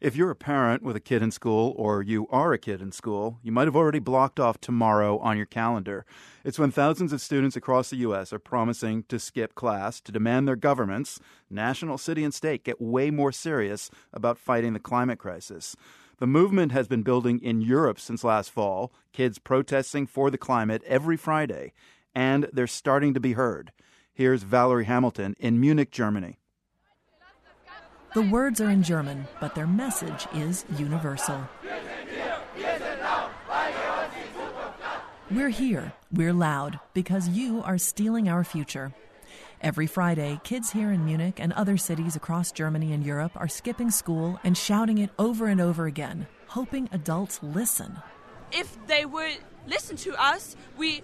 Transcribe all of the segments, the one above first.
If you're a parent with a kid in school, or you are a kid in school, you might have already blocked off tomorrow on your calendar. It's when thousands of students across the U.S. are promising to skip class to demand their governments, national, city, and state, get way more serious about fighting the climate crisis. The movement has been building in Europe since last fall, kids protesting for the climate every Friday, and they're starting to be heard. Here's Valerie Hamilton in Munich, Germany. The words are in German, but their message is universal. We're here, we're loud, because you are stealing our future. Every Friday, kids here in Munich and other cities across Germany and Europe are skipping school and shouting it over and over again, hoping adults listen. If they would listen to us, we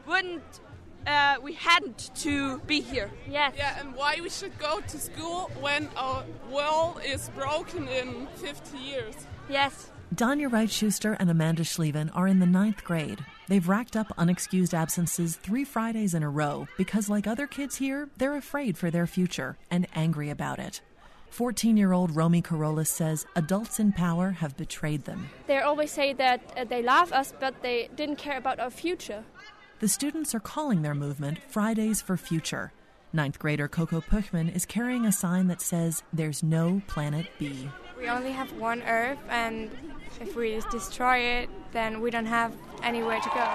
hadn't to be here. Yes. Yeah, and why we should go to school when our world is broken in 50 years. Yes. Danya Wright-Schuster and Amanda Schlieven are in the 9th grade. They've racked up unexcused absences 3 Fridays in a row because, like other kids here, they're afraid for their future and angry about it. 14-year-old Romy Carolus says adults in power have betrayed them. They always say that they love us, but they didn't care about our future. The students are calling their movement Fridays for Future. 9th grader Coco Puchman is carrying a sign that says there's no planet B. We only have one Earth, and if we destroy it, then we don't have anywhere to go.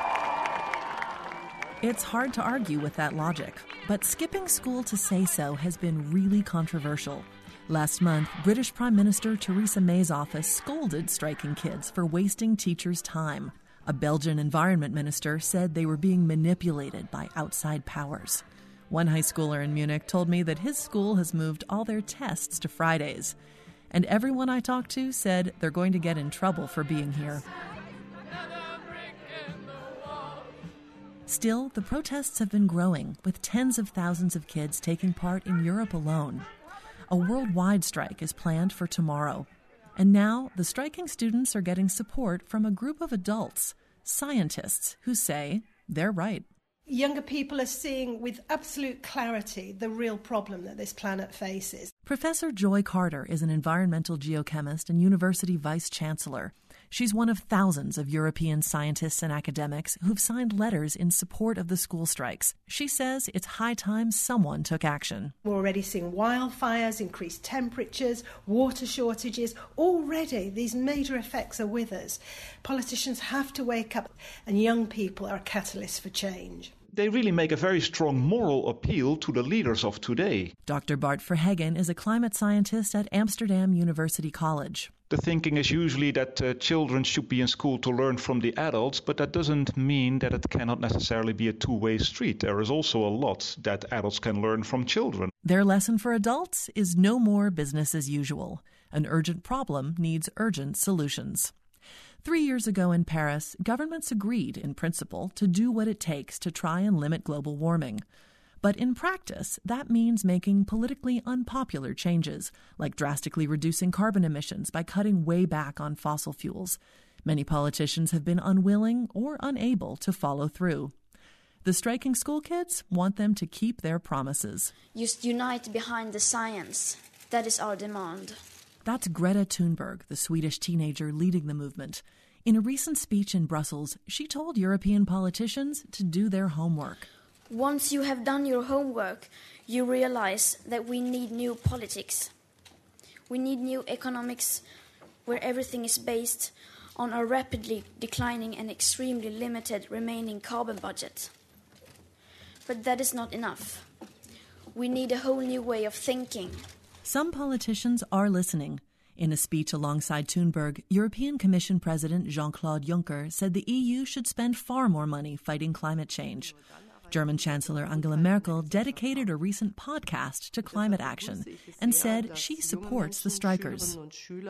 It's hard to argue with that logic, but skipping school to say so has been really controversial. Last month, British Prime Minister Theresa May's office scolded striking kids for wasting teachers' time. A Belgian environment minister said they were being manipulated by outside powers. One high schooler in Munich told me that his school has moved all their tests to Fridays. And everyone I talked to said they're going to get in trouble for being here. Still, the protests have been growing, with tens of thousands of kids taking part in Europe alone. A worldwide strike is planned for tomorrow. And now, the striking students are getting support from a group of adults, scientists, who say they're right. Younger people are seeing with absolute clarity the real problem that this planet faces. Professor Joy Carter is an environmental geochemist and university vice-chancellor. She's one of thousands of European scientists and academics who've signed letters in support of the school strikes. She says it's high time someone took action. We're already seeing wildfires, increased temperatures, water shortages. Already these major effects are with us. Politicians have to wake up, and young people are a catalyst for change. They really make a very strong moral appeal to the leaders of today. Dr. Bart Verhegen is a climate scientist at Amsterdam University College. The thinking is usually that children should be in school to learn from the adults, but that doesn't mean that it cannot necessarily be a two-way street. There is also a lot that adults can learn from children. Their lesson for adults is no more business as usual. An urgent problem needs urgent solutions. 3 years ago in Paris, governments agreed, in principle, to do what it takes to try and limit global warming. But in practice, that means making politically unpopular changes, like drastically reducing carbon emissions by cutting way back on fossil fuels. Many politicians have been unwilling or unable to follow through. The striking school kids want them to keep their promises. Just unite behind the science. That is our demand. That's Greta Thunberg, the Swedish teenager leading the movement. In a recent speech in Brussels, she told European politicians to do their homework. Once you have done your homework, you realize that we need new politics. We need new economics where everything is based on a rapidly declining and extremely limited remaining carbon budget. But that is not enough. We need a whole new way of thinking. Some politicians are listening. In a speech alongside Thunberg, European Commission President Jean-Claude Juncker said the EU should spend far more money fighting climate change. German Chancellor Angela Merkel dedicated a recent podcast to climate action and said she supports the strikers.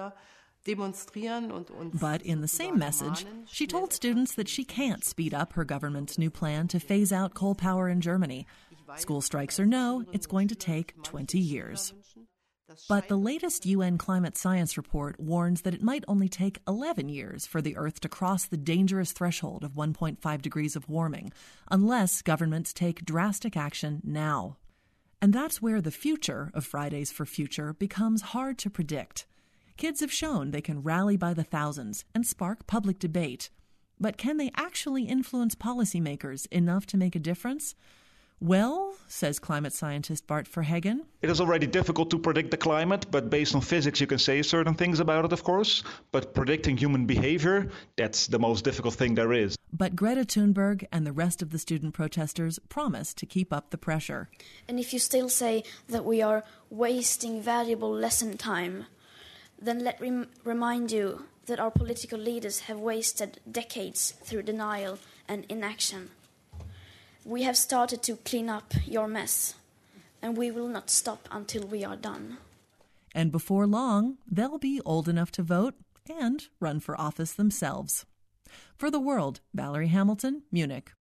But in the same message, she told students that she can't speed up her government's new plan to phase out coal power in Germany. School strikes or no, it's going to take 20 years. But the latest UN climate science report warns that it might only take 11 years for the Earth to cross the dangerous threshold of 1.5 degrees of warming, unless governments take drastic action now. And that's where the future of Fridays for Future becomes hard to predict. Kids have shown they can rally by the thousands and spark public debate. But can they actually influence policymakers enough to make a difference? Well, says climate scientist Bart Verhegen, it is already difficult to predict the climate, but based on physics you can say certain things about it, of course. But predicting human behavior, that's the most difficult thing there is. But Greta Thunberg and the rest of the student protesters promise to keep up the pressure. And if you still say that we are wasting valuable lesson time, then let me remind you that our political leaders have wasted decades through denial and inaction. We have started to clean up your mess, and we will not stop until we are done. And before long, they'll be old enough to vote and run for office themselves. For The World, Valerie Hamilton, Munich.